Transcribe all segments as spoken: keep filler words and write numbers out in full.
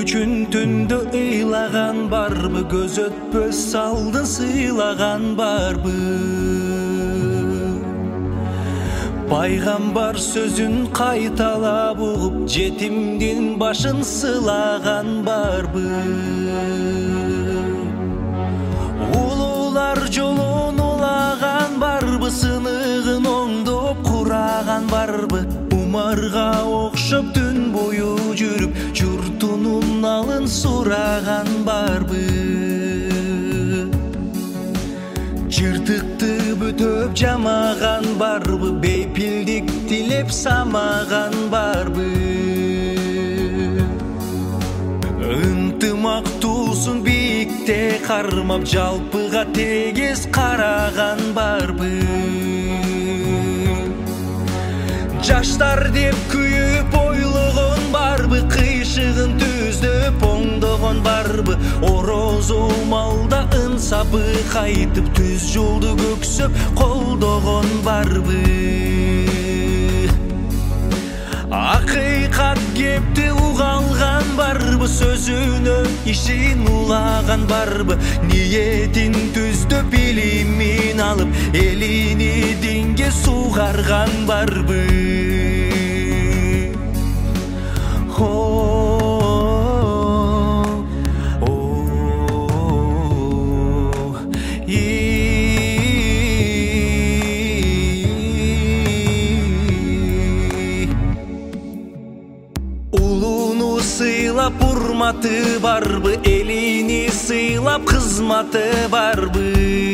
үчүн түндө ыйлаган барбы, көз өтпөс алдын сыйлаган барбы? Пайгамбар сөзүн кайталап угуп, жетимдин башын сылаган барбы? Улуулар жолун улаган барбы, сыныгын оңдоп кураган барбы? Умарга окшоп түн бою жүрүп, журтунун алын сураган барбы? Жыртыкты бүтөп жамаган барбы, бейпилдик тилеп самаган барбы? Ынтымак туусун бийикте кармап, жалпыга тегиз караган барбы? Жаштар деп күйүп ойлогон барбы, кыйшыгын түздөп оңдогон барбы? Орозо малда ынсабы кайтып, түз жолду көксөп колдогон барбы? Акыйкат кепти угалган барбы, сөзүнө ишин улаган барбы? Ниетин түздөп илимин алып, элини динге сугарган барбы? Улуну сыйлап урматы барбы, элини сыйлап кызматы барбы?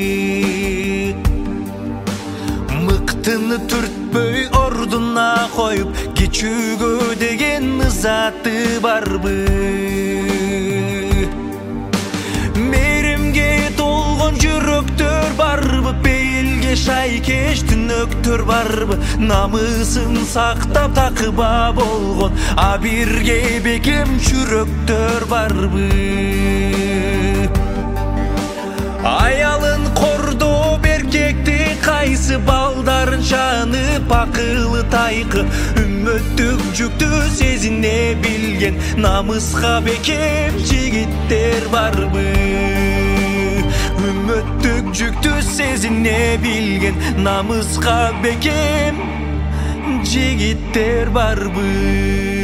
Мыктыны түртпөй ордуна коюп, кичүүгө деген ызаты барбы? Мейримге толгон жүрөктөр барбы? Пейилге шайкеш түнөктөр барбы? Намысын сактап такыба болгон абирге бекем жүрөктөр барбы? Аялын кордоп эркекти кайсы, балдарын чанып акылы тайкы? Үммөттүк жүктү сезине билген намыска бекем жигиттер барбы? Үммөттүк жүктү сезине билген намыска бекем жигиттер барбы?